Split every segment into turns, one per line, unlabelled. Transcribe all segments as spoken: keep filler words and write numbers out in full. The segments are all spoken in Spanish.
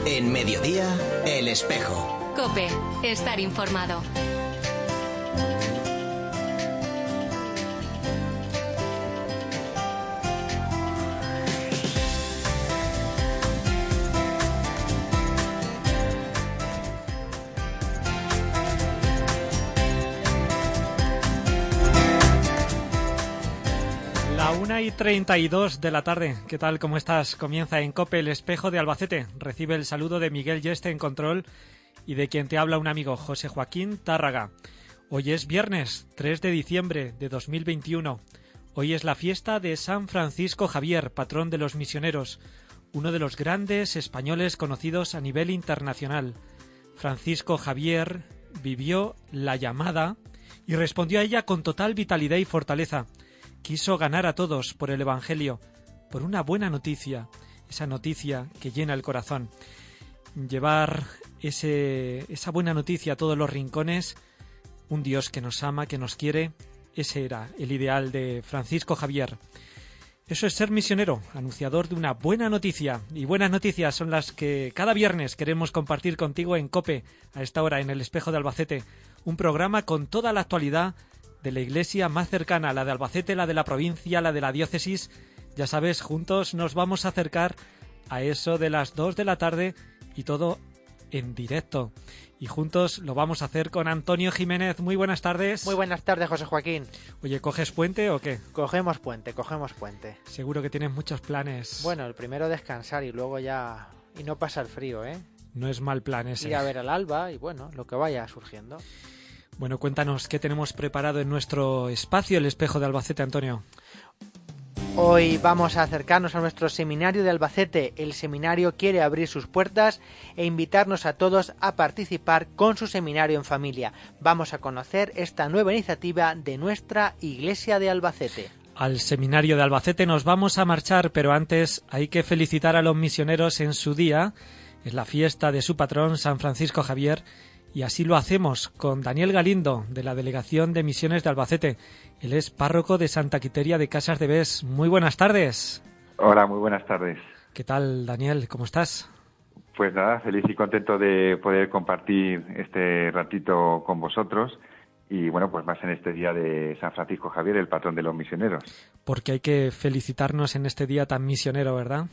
En Mediodía, El Espejo.
COPE, estar informado.
una y treinta y dos de la tarde. ¿Qué tal? ¿Cómo estás? Comienza en COPE El Espejo de Albacete. Recibe el saludo de Miguel Yeste en control y de quien te habla un amigo, José Joaquín Tárraga. Hoy es viernes tres de diciembre de dos mil veintiuno. Hoy es la fiesta de San Francisco Javier, patrón de los misioneros, uno de los grandes españoles conocidos a nivel internacional. Francisco Javier vivió la llamada y respondió a ella con total vitalidad y fortaleza. Quiso ganar a todos por el Evangelio, por una buena noticia, esa noticia que llena el corazón. Llevar ese, esa buena noticia a todos los rincones, un Dios que nos ama, que nos quiere, ese era el ideal de Francisco Javier. Eso es ser misionero, anunciador de una buena noticia. Y buenas noticias son las que cada viernes queremos compartir contigo en COPE, a esta hora en El Espejo de Albacete. Un programa con toda la actualidad de la iglesia más cercana, la de Albacete, la de la provincia, la de la diócesis. Ya sabes, juntos nos vamos a acercar a eso de las dos de la tarde y todo en directo. Y juntos lo vamos a hacer con Antonio Jiménez. Muy buenas tardes.
Muy buenas tardes, José Joaquín.
Oye, ¿coges puente o qué?
Cogemos puente, cogemos puente.
Seguro que tienes muchos planes.
Bueno, el primero descansar y luego ya... Y no pasa el frío, ¿eh?
No es mal plan ese.
Ir a ver al alba y bueno, lo que vaya surgiendo.
Bueno, cuéntanos, ¿qué tenemos preparado en nuestro espacio El Espejo de Albacete, Antonio?
Hoy vamos a acercarnos a nuestro seminario de Albacete. El seminario quiere abrir sus puertas e invitarnos a todos a participar con su seminario en familia. Vamos a conocer esta nueva iniciativa de nuestra Iglesia de Albacete.
Al seminario de Albacete nos vamos a marchar, pero antes hay que felicitar a los misioneros en su día. Es la fiesta de su patrón, San Francisco Javier. Y así lo hacemos con Daniel Galindo, de la Delegación de Misiones de Albacete. Él es párroco de Santa Quiteria de Casas de Bes. Muy buenas tardes.
Hola, muy buenas tardes.
¿Qué tal, Daniel? ¿Cómo estás?
Pues nada, feliz y contento de poder compartir este ratito con vosotros. Y bueno, pues más en este día de San Francisco Javier, el patrón de los misioneros.
Porque hay que felicitarnos en este día tan misionero, ¿verdad?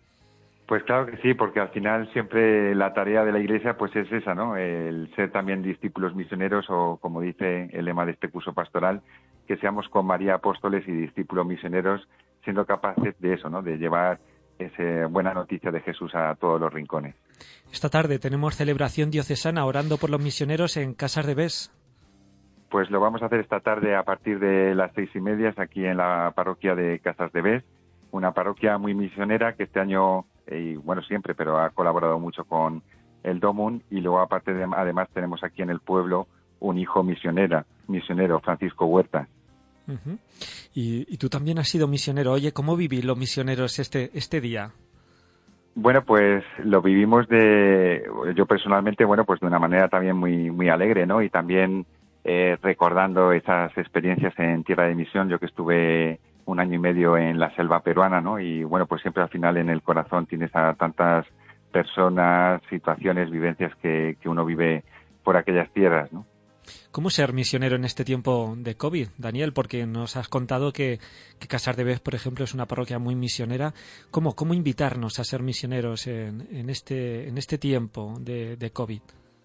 Pues claro que sí, porque al final siempre la tarea de la Iglesia pues es esa, ¿no? El ser también discípulos misioneros o, como dice el lema de este curso pastoral, que seamos con María apóstoles y discípulos misioneros, siendo capaces de eso, ¿no? De llevar esa buena noticia de Jesús a todos los rincones.
Esta tarde tenemos celebración diocesana orando por los misioneros en Casas de Bes.
Pues lo vamos a hacer esta tarde a partir de las seis y media aquí en la parroquia de Casas de Bes, una parroquia muy misionera que este año... y bueno, siempre, pero ha colaborado mucho con el Domum, y luego aparte de, además tenemos aquí en el pueblo un hijo misionera, misionero, Francisco Huerta.
Uh-huh. y, y tú también has sido misionero. Oye, ¿cómo vivís los misioneros este este día?
Bueno, pues lo vivimos de, yo personalmente, bueno, pues de una manera también muy muy alegre, ¿no? Y también eh, recordando esas experiencias en tierra de misión, yo que estuve un año y medio en la selva peruana, ¿no? Y bueno, pues siempre al final en el corazón tienes a tantas personas, situaciones, vivencias que, que uno vive por aquellas tierras, ¿no?
¿Cómo ser misionero en este tiempo de COVID, Daniel? Porque nos has contado que, que Casas de Bes, por ejemplo, es una parroquia muy misionera. ¿Cómo, cómo invitarnos a ser misioneros en, en este en este tiempo de, de COVID?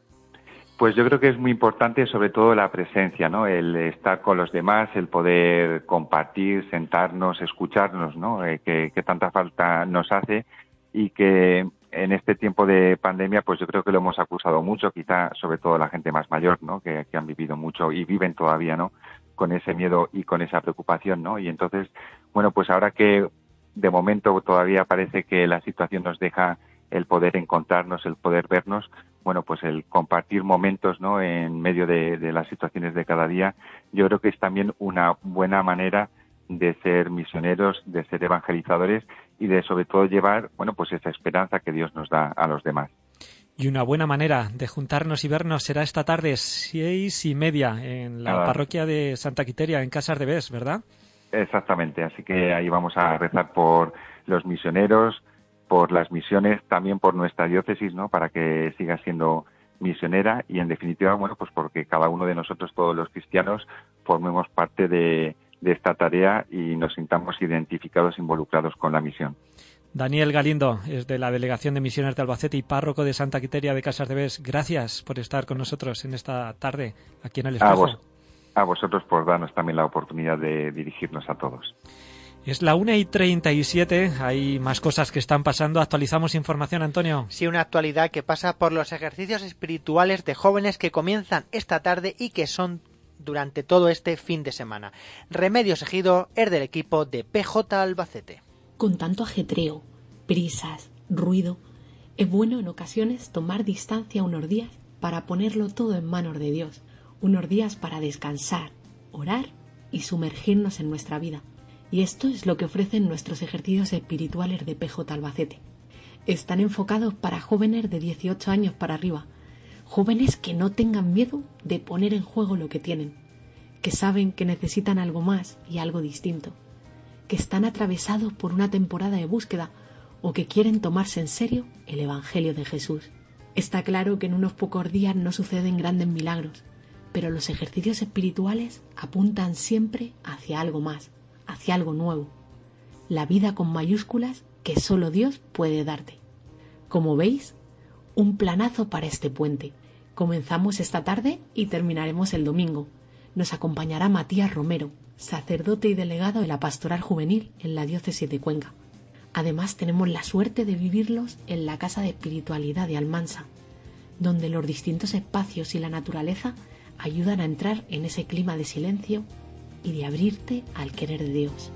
Pues yo creo que es muy importante sobre todo la presencia, ¿no? El estar con los demás, el poder compartir, sentarnos, escucharnos, ¿no? Eh, que, que tanta falta nos hace y que en este tiempo de pandemia pues yo creo que lo hemos acusado mucho, quizá sobre todo la gente más mayor, ¿no? Que, que han vivido mucho y viven todavía, ¿no? Con ese miedo y con esa preocupación, ¿no? Y entonces, bueno, pues ahora que de momento todavía parece que la situación nos deja el poder encontrarnos, el poder vernos, bueno, pues el compartir momentos, ¿no? En medio de, de las situaciones de cada día, yo creo que es también una buena manera de ser misioneros, de ser evangelizadores y de sobre todo llevar, bueno, pues esa esperanza que Dios nos da a los demás.
Y una buena manera de juntarnos y vernos será esta tarde, seis y media, en la
Nada.
parroquia de Santa Quiteria, en Casas de Bes, ¿verdad?
Exactamente, así que ahí vamos a rezar por los misioneros, por las misiones, también por nuestra diócesis, ¿no? Para que siga siendo misionera y, en definitiva, bueno, pues porque cada uno de nosotros, todos los cristianos, formemos parte de, de esta tarea y nos sintamos identificados, involucrados con la misión.
Daniel Galindo es de la Delegación de Misiones de Albacete y párroco de Santa Quiteria de Casas de Bes. Gracias por estar con nosotros en esta tarde aquí en El Espejo.
A, vos, a vosotros por darnos también la oportunidad de dirigirnos a todos.
Es la una y treinta y siete, hay más cosas que están pasando. Actualizamos información, Antonio.
Sí, una actualidad que pasa por los ejercicios espirituales de jóvenes que comienzan esta tarde y que son durante todo este fin de semana. Remedios Ejido es del equipo de P J Albacete.
Con tanto ajetreo, prisas, ruido, es bueno en ocasiones tomar distancia unos días para ponerlo todo en manos de Dios, unos días para descansar, orar y sumergirnos en nuestra vida. Y esto es lo que ofrecen nuestros ejercicios espirituales de P J Albacete. Están enfocados para jóvenes de dieciocho años para arriba, jóvenes que no tengan miedo de poner en juego lo que tienen, que saben que necesitan algo más y algo distinto, que están atravesados por una temporada de búsqueda o que quieren tomarse en serio el Evangelio de Jesús. Está claro que en unos pocos días no suceden grandes milagros, pero los ejercicios espirituales apuntan siempre hacia algo más, hacia algo nuevo, la vida con mayúsculas que solo Dios puede darte. Como veis, un planazo para este puente. Comenzamos esta tarde y terminaremos el domingo. Nos acompañará Matías Romero, sacerdote y delegado de la Pastoral Juvenil en la Diócesis de Cuenca. Además, tenemos la suerte de vivirlos en la Casa de Espiritualidad de Almansa, donde los distintos espacios y la naturaleza ayudan a entrar en ese clima de silencio y de abrirte al querer de Dios.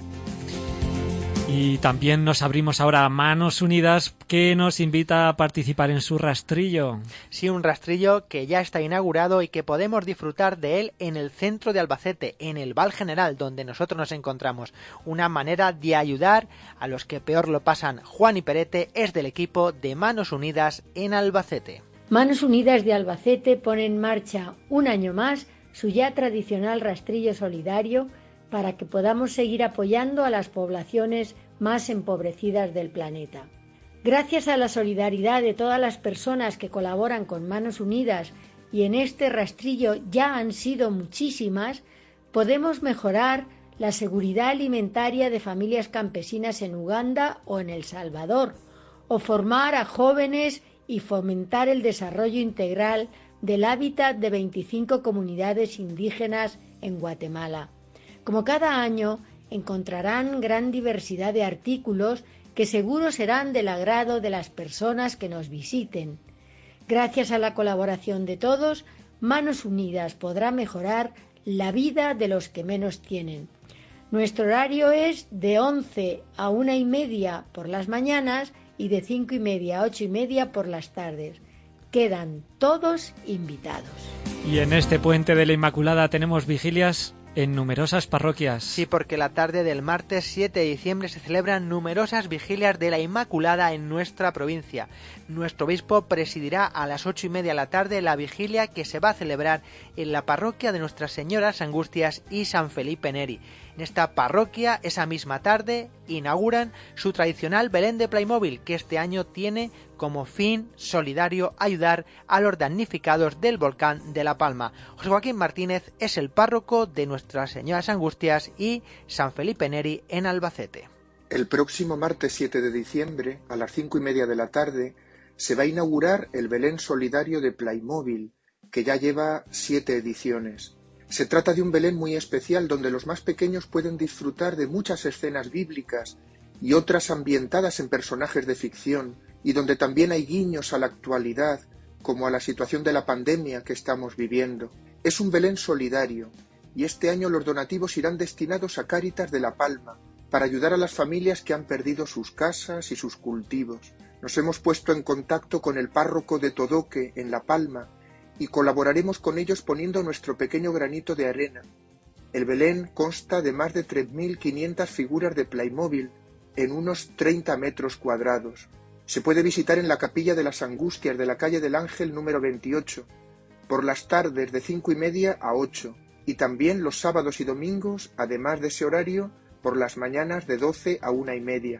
Y también nos abrimos ahora a Manos Unidas, que nos invita a participar en su rastrillo.
Sí, un rastrillo que ya está inaugurado y que podemos disfrutar de él en el centro de Albacete, en el Val General, donde nosotros nos encontramos. Una manera de ayudar a los que peor lo pasan. Juan y Perete es del equipo de Manos Unidas en Albacete.
Manos Unidas de Albacete pone en marcha un año más su ya tradicional rastrillo solidario para que podamos seguir apoyando a las poblaciones más empobrecidas del planeta. Gracias a la solidaridad de todas las personas que colaboran con Manos Unidas, y en este rastrillo ya han sido muchísimas, podemos mejorar la seguridad alimentaria de familias campesinas en Uganda o en El Salvador, o formar a jóvenes y fomentar el desarrollo integral del hábitat de veinticinco comunidades indígenas en Guatemala. Como cada año, encontrarán gran diversidad de artículos que seguro serán del agrado de las personas que nos visiten. Gracias a la colaboración de todos, Manos Unidas podrá mejorar la vida de los que menos tienen. Nuestro horario es de once a una y media por las mañanas y de cinco y media a ocho y media por las tardes. Quedan todos invitados.
Y en este puente de la Inmaculada tenemos vigilias en numerosas parroquias.
Sí, porque la tarde del martes siete de diciembre se celebran numerosas vigilias de la Inmaculada en nuestra provincia. Nuestro obispo presidirá a las ocho y media de la tarde la vigilia que se va a celebrar en la parroquia de Nuestra Señora Angustias y San Felipe Neri. En esta parroquia, esa misma tarde, inauguran su tradicional Belén de Playmobil, que este año tiene como fin solidario ayudar a los damnificados del volcán de La Palma. José Joaquín Martínez es el párroco de Nuestra Señora Angustias y San Felipe Neri en Albacete.
El próximo martes siete de diciembre, a las cinco y media de la tarde, se va a inaugurar el Belén solidario de Playmobil, que ya lleva siete ediciones. Se trata de un Belén muy especial donde los más pequeños pueden disfrutar de muchas escenas bíblicas y otras ambientadas en personajes de ficción, y donde también hay guiños a la actualidad, como a la situación de la pandemia que estamos viviendo. Es un Belén solidario, y este año los donativos irán destinados a Cáritas de La Palma, para ayudar a las familias que han perdido sus casas y sus cultivos. Nos hemos puesto en contacto con el párroco de Todoque, en La Palma, y colaboraremos con ellos poniendo nuestro pequeño granito de arena. El Belén consta de más de tres mil quinientas figuras de Playmobil en unos treinta metros cuadrados. Se puede visitar en la Capilla de las Angustias de la calle del Ángel número veintiocho, por las tardes de cinco y media a ocho, y también los sábados y domingos, además de ese horario, por las mañanas de doce a una y media.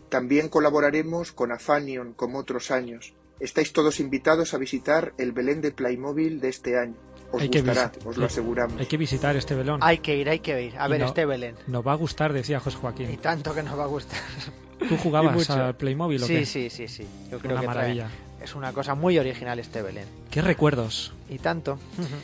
También colaboraremos con Afanion como otros años. Estáis todos invitados a visitar el Belén de Playmobil de este año. Os
hay
gustará,
que
os lo aseguramos.
Hay que visitar este Belén.
Hay que ir, hay que ir a
y
ver
no,
este Belén.
Nos va a gustar, decía José Joaquín.
Y tanto que nos va a gustar.
¿Tú jugabas al Playmobil o
sí,
qué?
Sí, sí, sí. Yo creo
una
que
maravilla.
Trae, es una cosa muy original este Belén.
¿Qué recuerdos?
Y tanto.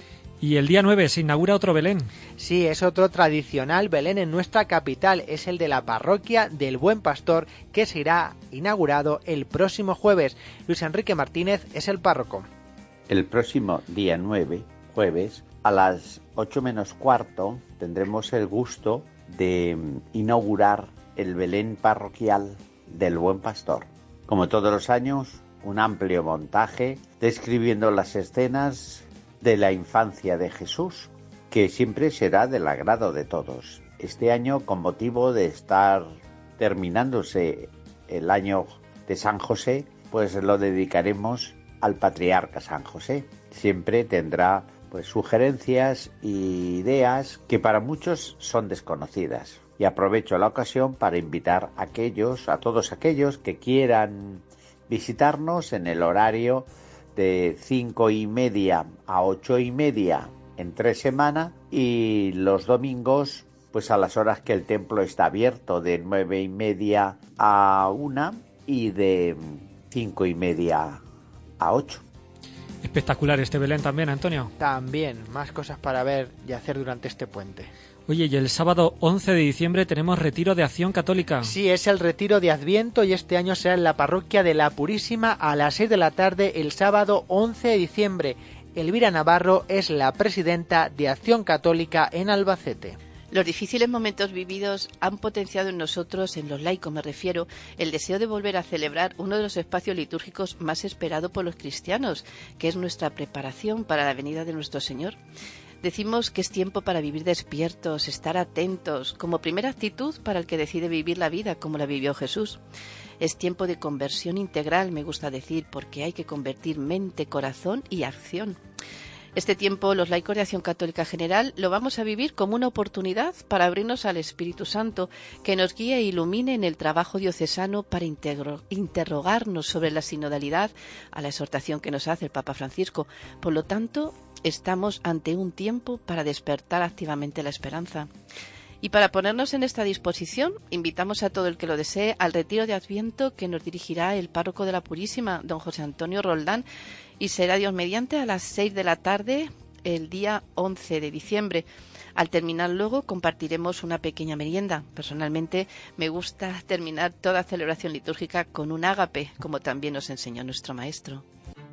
Y el día nueve se inaugura otro Belén.
Sí, es otro tradicional Belén en nuestra capital. Es el de la parroquia del Buen Pastor, que será inaugurado el próximo jueves. Luis Enrique Martínez es el párroco.
El próximo día nueve, jueves, a las ocho menos cuarto, tendremos el gusto de inaugurar el Belén parroquial del Buen Pastor. Como todos los años, un amplio montaje describiendo las escenas de la infancia de Jesús, que siempre será del agrado de todos. Este año, con motivo de estar terminándose el año de San José, pues lo dedicaremos al patriarca San José. Siempre tendrá pues sugerencias e ideas que para muchos son desconocidas. Y aprovecho la ocasión para invitar a aquellos, a todos aquellos que quieran visitarnos en el horario de cinco y media a ocho y media entre semana, y los domingos pues a las horas que el templo está abierto, de nueve y media a una y de cinco y media a ocho.
Espectacular este Belén también, Antonio.
También, más cosas para ver y hacer durante este puente.
Oye, y el sábado once de diciembre tenemos retiro de Acción Católica.
Sí, es el retiro de Adviento y este año será en la parroquia de la Purísima a las seis de la tarde el sábado once de diciembre. Elvira Navarro es la presidenta de Acción Católica en Albacete.
Los difíciles momentos vividos han potenciado en nosotros, en los laicos me refiero, el deseo de volver a celebrar uno de los espacios litúrgicos más esperados por los cristianos, que es nuestra preparación para la venida de nuestro Señor. Decimos que es tiempo para vivir despiertos, estar atentos, como primera actitud para el que decide vivir la vida como la vivió Jesús. Es tiempo de conversión integral, me gusta decir, porque hay que convertir mente, corazón y acción. Este tiempo, los laicos de Acción Católica General lo vamos a vivir como una oportunidad para abrirnos al Espíritu Santo, que nos guíe e ilumine en el trabajo diocesano para integro, interrogarnos sobre la sinodalidad, a la exhortación que nos hace el Papa Francisco. Por lo tanto, estamos ante un tiempo para despertar activamente la esperanza. Y para ponernos en esta disposición, invitamos a todo el que lo desee al retiro de Adviento que nos dirigirá el párroco de la Purísima, don José Antonio Roldán, y será Dios mediante a las seis de la tarde el día once de diciembre. Al terminar luego compartiremos una pequeña merienda. Personalmente me gusta terminar toda celebración litúrgica con un ágape, como también nos enseñó nuestro maestro.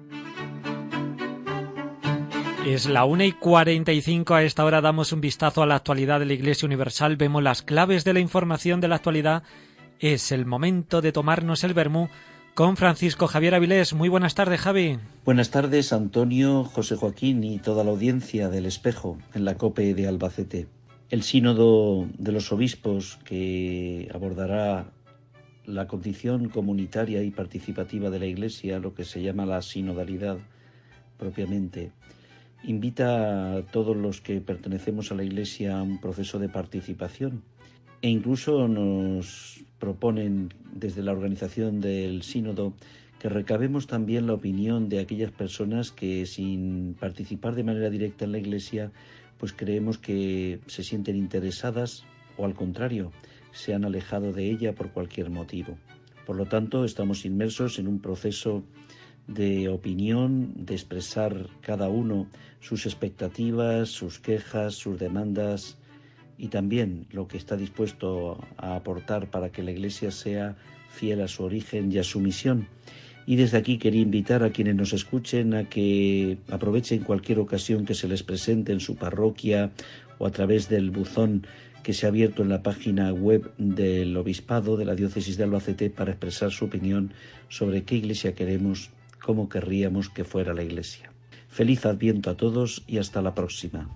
Es la una y cuarenta y cinco, a esta hora damos un vistazo a la actualidad de la Iglesia Universal, vemos las claves de la información de la actualidad. Es el momento de tomarnos el vermú con Francisco Javier Avilés. Muy buenas tardes, Javi.
Buenas tardes, Antonio, José Joaquín y toda la audiencia del Espejo en la COPE de Albacete. El sínodo de los obispos, que abordará la condición comunitaria y participativa de la Iglesia, lo que se llama la sinodalidad propiamente, invita a todos los que pertenecemos a la Iglesia a un proceso de participación, e incluso nos proponen desde la organización del sínodo que recabemos también la opinión de aquellas personas que, sin participar de manera directa en la Iglesia, pues creemos que se sienten interesadas o, al contrario, se han alejado de ella por cualquier motivo. Por lo tanto, estamos inmersos en un proceso de opinión, de expresar cada uno sus expectativas, sus quejas, sus demandas y también lo que está dispuesto a aportar para que la Iglesia sea fiel a su origen y a su misión. Y desde aquí quería invitar a quienes nos escuchen a que aprovechen cualquier ocasión que se les presente en su parroquia o a través del buzón que se ha abierto en la página web del Obispado de la Diócesis de Albacete para expresar su opinión sobre qué Iglesia queremos, cómo querríamos que fuera la Iglesia. Feliz Adviento a todos y hasta la próxima.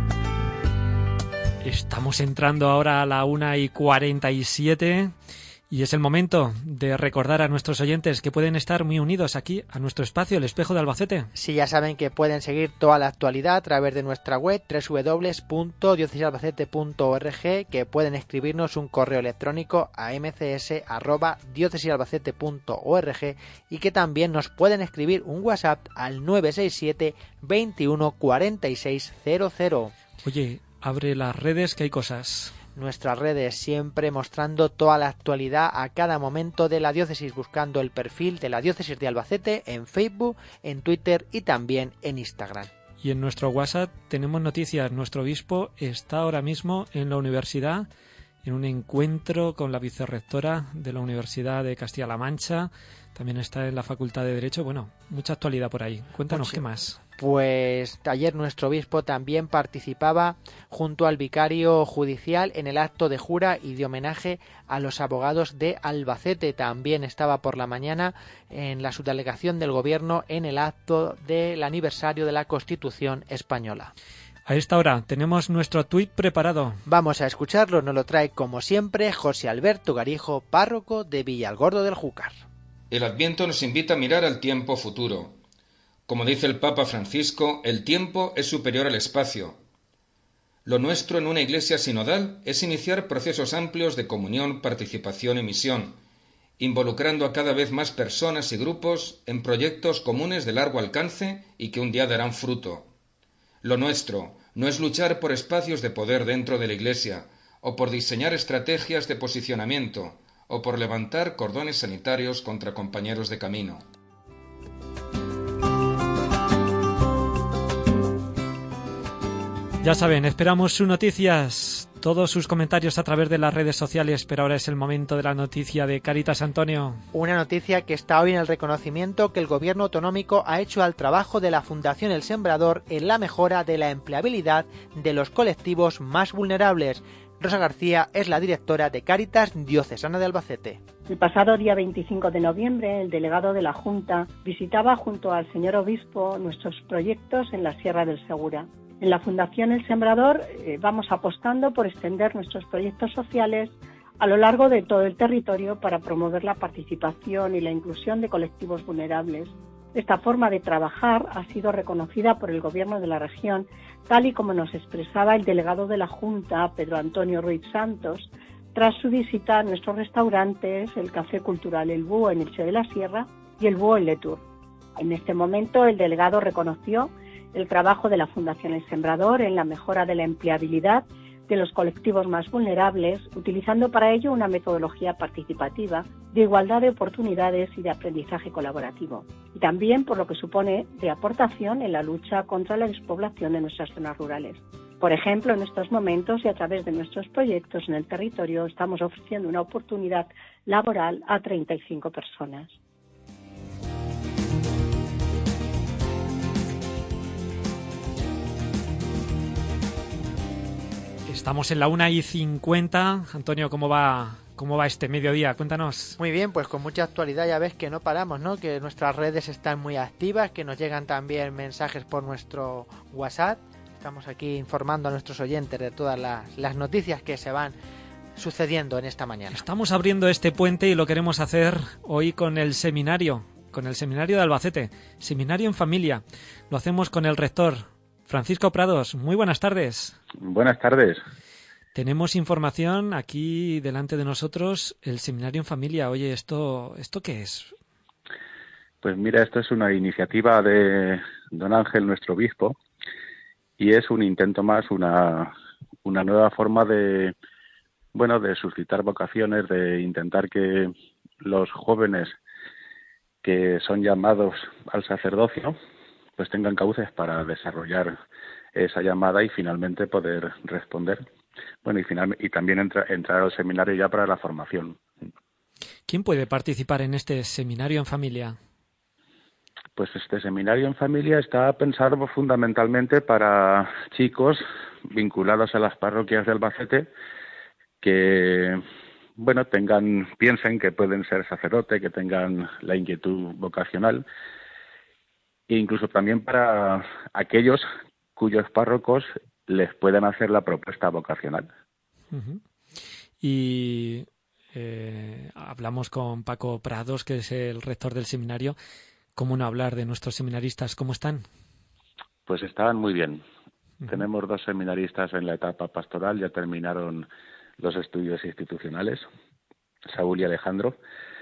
Estamos entrando ahora a la una y cuarenta y siete Y es el momento de recordar a nuestros oyentes que pueden estar muy unidos aquí a nuestro espacio, El Espejo de Albacete.
Sí, ya saben que pueden seguir toda la actualidad a través de nuestra web doble u doble u doble u punto diócesis albacete punto org, que pueden escribirnos un correo electrónico a m c s arroba diócesis albacete punto org y que también nos pueden escribir un WhatsApp al nueve seis siete veintiuno cuarenta y seis cero cero.
Oye, abre las redes que hay cosas.
Nuestras redes, siempre mostrando toda la actualidad a cada momento de la diócesis, buscando el perfil de la diócesis de Albacete en Facebook, en Twitter y también en Instagram.
Y en nuestro WhatsApp tenemos noticias. Nuestro obispo está ahora mismo en la universidad, en un encuentro con la vicerrectora de la Universidad de Castilla-La Mancha. También está en la Facultad de Derecho. Bueno, mucha actualidad por ahí. Cuéntanos,
Mucho.
¿Qué más?
Pues ayer nuestro obispo también participaba junto al vicario judicial en el acto de jura y de homenaje a los abogados de Albacete. También estaba por la mañana en la subdelegación del Gobierno en el acto del aniversario de la Constitución española.
A esta hora tenemos nuestro tuit preparado.
Vamos a escucharlo, nos lo trae como siempre José Alberto Garijo, párroco de Villalgordo del Júcar.
El Adviento nos invita a mirar al tiempo futuro. Como dice el Papa Francisco, el tiempo es superior al espacio. Lo nuestro en una iglesia sinodal es iniciar procesos amplios de comunión, participación y misión, involucrando a cada vez más personas y grupos en proyectos comunes de largo alcance y que un día darán fruto. Lo nuestro no es luchar por espacios de poder dentro de la iglesia, o por diseñar estrategias de posicionamiento, o por levantar cordones sanitarios contra compañeros de camino.
Ya saben, esperamos sus noticias, todos sus comentarios a través de las redes sociales, pero ahora es el momento de la noticia de Cáritas, Antonio.
Una noticia que está hoy en el reconocimiento que el Gobierno autonómico ha hecho al trabajo de la Fundación El Sembrador en la mejora de la empleabilidad de los colectivos más vulnerables. Rosa García es la directora de Cáritas Diocesana de Albacete.
El pasado día veinticinco de noviembre, el delegado de la Junta visitaba junto al señor obispo nuestros proyectos en la Sierra del Segura. En la Fundación El Sembrador eh, vamos apostando por extender nuestros proyectos sociales a lo largo de todo el territorio para promover la participación y la inclusión de colectivos vulnerables. Esta forma de trabajar ha sido reconocida por el Gobierno de la región, tal y como nos expresaba el delegado de la Junta, Pedro Antonio Ruiz Santos, tras su visita a nuestros restaurantes, el Café Cultural El Búho en Elche de la Sierra y El Búho en Letur. En este momento, el delegado reconoció el trabajo de la Fundación El Sembrador en la mejora de la empleabilidad de los colectivos más vulnerables, utilizando para ello una metodología participativa de igualdad de oportunidades y de aprendizaje colaborativo, y también por lo que supone de aportación en la lucha contra la despoblación de nuestras zonas rurales. Por ejemplo, en estos momentos y a través de nuestros proyectos en el territorio estamos ofreciendo una oportunidad laboral a treinta y cinco personas.
Estamos en la una y cincuenta. Antonio, ¿cómo va, cómo va este mediodía? Cuéntanos.
Muy bien, pues con mucha actualidad, ya ves que no paramos, ¿no? Que nuestras redes están muy activas, que nos llegan también mensajes por nuestro WhatsApp. Estamos aquí informando a nuestros oyentes de todas las, las noticias que se van sucediendo en esta mañana.
Estamos abriendo este puente y lo queremos hacer hoy con el seminario, con el seminario de Albacete, Seminario en Familia. Lo hacemos con el rector, Francisco Prados. Muy buenas tardes.
Buenas tardes.
Tenemos información aquí delante de nosotros, el Seminario en Familia. Oye, ¿esto, esto qué es?
Pues mira, esto es una iniciativa de don Ángel, nuestro obispo, y es un intento más, una, una nueva forma de, bueno, de suscitar vocaciones, de intentar que los jóvenes que son llamados al sacerdocio, pues tengan cauces para desarrollar esa llamada y finalmente poder responder. Bueno, y final, y también entra, entrar al seminario ya para la formación.
¿Quién puede participar en este seminario en familia?
Pues este seminario en familia está pensado fundamentalmente para chicos vinculados a las parroquias de Albacete que, bueno, tengan, piensen que pueden ser sacerdote, que tengan la inquietud vocacional, e incluso también para aquellos cuyos párrocos les puedan hacer la propuesta vocacional.
Uh-huh. Y Eh, hablamos con Paco Prados, que es el rector del seminario. ¿Cómo no hablar de nuestros seminaristas? ¿Cómo están?
Pues estaban muy bien. Uh-huh. Tenemos dos seminaristas en la etapa pastoral, ya terminaron los estudios institucionales, Saúl y Alejandro,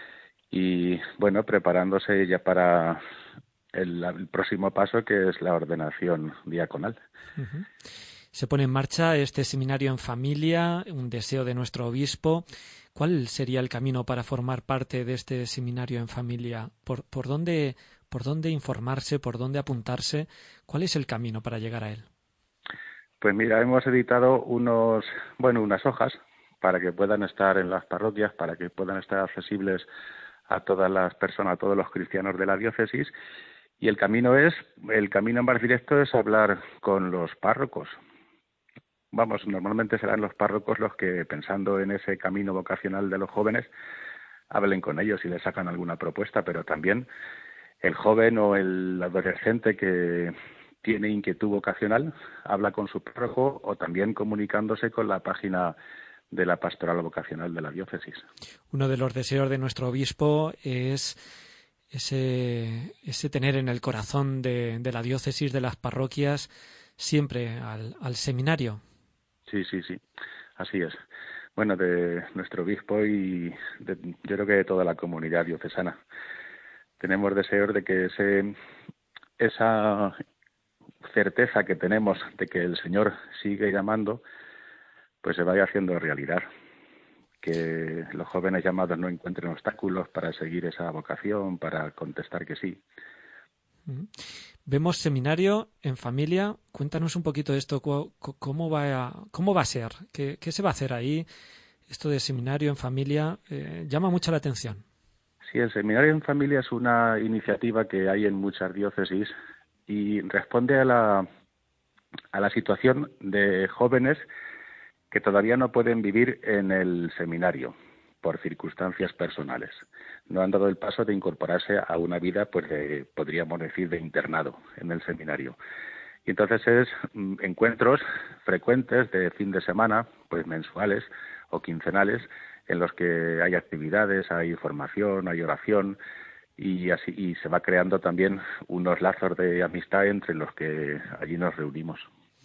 y bueno, preparándose ya para el, el próximo paso, que es la ordenación diaconal.
Uh-huh. Se pone en marcha este seminario en familia, un deseo de nuestro obispo. ¿Cuál sería el camino para formar parte de este seminario en familia? ¿Por, por dónde, por dónde informarse, por dónde apuntarse? ¿Cuál es el camino para llegar a él?
Pues mira, hemos editado unos, bueno, unas hojas para que puedan estar en las parroquias, para que puedan estar accesibles a todas las personas, a todos los cristianos de la diócesis. Y el camino es, el camino más directo es hablar con los párrocos. Vamos, normalmente serán los párrocos los que, pensando en ese camino vocacional de los jóvenes, hablen con ellos y les sacan alguna propuesta, pero también el joven o el adolescente que tiene inquietud vocacional habla con su párroco, o también comunicándose con la página de la pastoral vocacional de la diócesis.
Uno de los deseos de nuestro obispo es ese, ese tener en el corazón de, de la diócesis, de las parroquias, siempre al, al seminario.
Sí, sí, sí, así es. Bueno, de nuestro obispo y de, yo creo que de toda la comunidad diocesana. Tenemos deseos de que ese, esa certeza que tenemos de que el Señor sigue llamando, pues se vaya haciendo realidad. Que los jóvenes llamados no encuentren obstáculos para seguir esa vocación, para contestar que sí.
Vemos seminario en familia. Cuéntanos un poquito esto. ¿Cómo va a, cómo va a ser? ¿Qué, qué se va a hacer ahí? Esto de seminario en familia eh, llama mucho la atención.
Sí, el seminario en familia es una iniciativa que hay en muchas diócesis y responde a la, a la situación de jóvenes que todavía no pueden vivir en el seminario por circunstancias personales. No han dado el paso de incorporarse a una vida, pues de, podríamos decir, de internado en el seminario. Y entonces es mm, encuentros frecuentes de fin de semana, pues mensuales o quincenales, en los que hay actividades, hay formación, hay oración, y así y se va creando también unos lazos de amistad entre los que allí nos reunimos.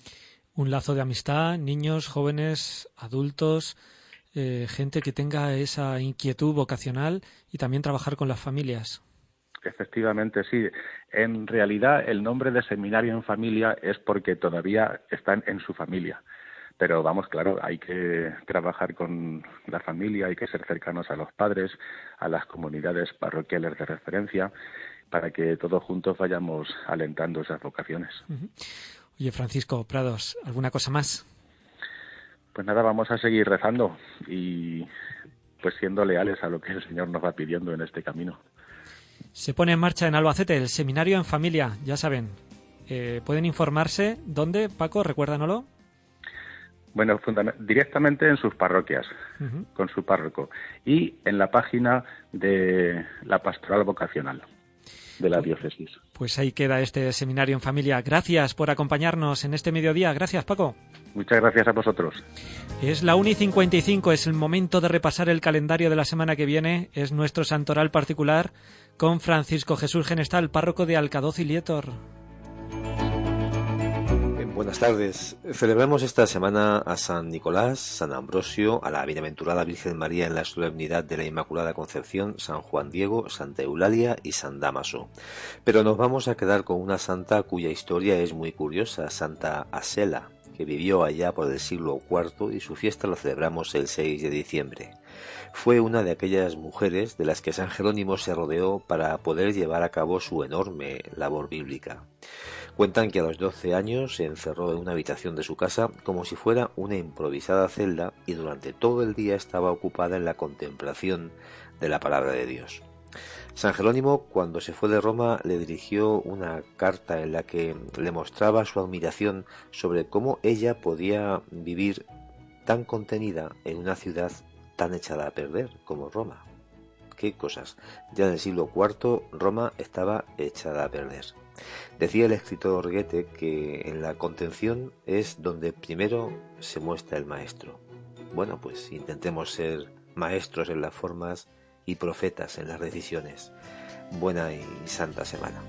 Un lazo de amistad, niños, jóvenes, adultos, eh, gente que tenga esa inquietud vocacional, y también trabajar con las familias.
Efectivamente, sí. En realidad, el nombre de seminario en familia es porque todavía están en su familia. Pero vamos, claro, hay que trabajar con la familia, hay que ser cercanos a los padres, a las comunidades parroquiales de referencia, para que todos juntos vayamos alentando esas vocaciones.
Uh-huh. Oye, Francisco Prados, ¿alguna cosa más?
Pues nada, vamos a seguir rezando y pues siendo leales a lo que el Señor nos va pidiendo en este camino.
Se pone en marcha en Albacete el seminario en familia, ya saben. Eh, ¿Pueden informarse? ¿Dónde, Paco? Recuérdanoslo.
Bueno, directamente en sus parroquias, uh-huh. con su párroco, y en la página de la pastoral vocacional de la diócesis.
Pues ahí queda este seminario en familia. Gracias por acompañarnos en este mediodía. Gracias, Paco.
Muchas gracias a vosotros.
Es la una y cincuenta y cinco, es el momento de repasar el calendario de la semana que viene. Es nuestro santoral particular con Francisco Jesús Genestal, párroco de Alcadoz y Lietor.
Buenas tardes. Celebramos esta semana a San Nicolás, San Ambrosio, a la Bienaventurada Virgen María en la solemnidad de la Inmaculada Concepción, San Juan Diego, Santa Eulalia y San Dámaso. Pero nos vamos a quedar con una santa cuya historia es muy curiosa, Santa Asela, que vivió allá por el siglo cuarto y su fiesta la celebramos el seis de diciembre. Fue una de aquellas mujeres de las que San Jerónimo se rodeó para poder llevar a cabo su enorme labor bíblica. Cuentan que a los doce años se encerró en una habitación de su casa como si fuera una improvisada celda y durante todo el día estaba ocupada en la contemplación de la palabra de Dios. San Jerónimo, cuando se fue de Roma, le dirigió una carta en la que le mostraba su admiración sobre cómo ella podía vivir tan contenida en una ciudad tan echada a perder como Roma. ¿Qué cosas? Ya en el siglo cuarto Roma estaba echada a perder. Decía el escritor Goethe que en la contención es donde primero se muestra el maestro. Bueno, pues intentemos ser maestros en las formas y profetas en las decisiones. Buena y santa semana.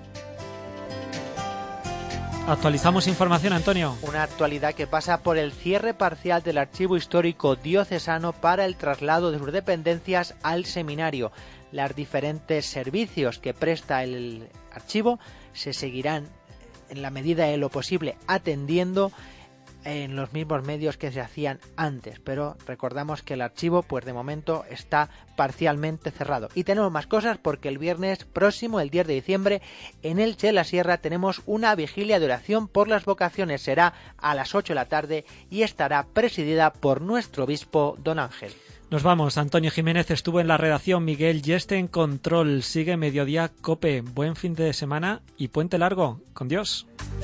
Actualizamos información, Antonio.
Una actualidad que pasa por el cierre parcial del Archivo Histórico Diocesano para el traslado de sus dependencias al seminario. Los diferentes servicios que presta el archivo se seguirán, en la medida de lo posible, atendiendo en los mismos medios que se hacían antes, pero recordamos que el archivo pues de momento está parcialmente cerrado. Y tenemos más cosas porque el viernes próximo, el diez de diciembre, en Elche de la Sierra tenemos una vigilia de oración por las vocaciones. Será a las ocho de la tarde y estará presidida por nuestro obispo don Ángel.
Nos vamos. Antonio Jiménez estuvo en la redacción, Miguel Yeste en control. Sigue Mediodía Cope. Buen fin de semana y puente largo. Con Dios.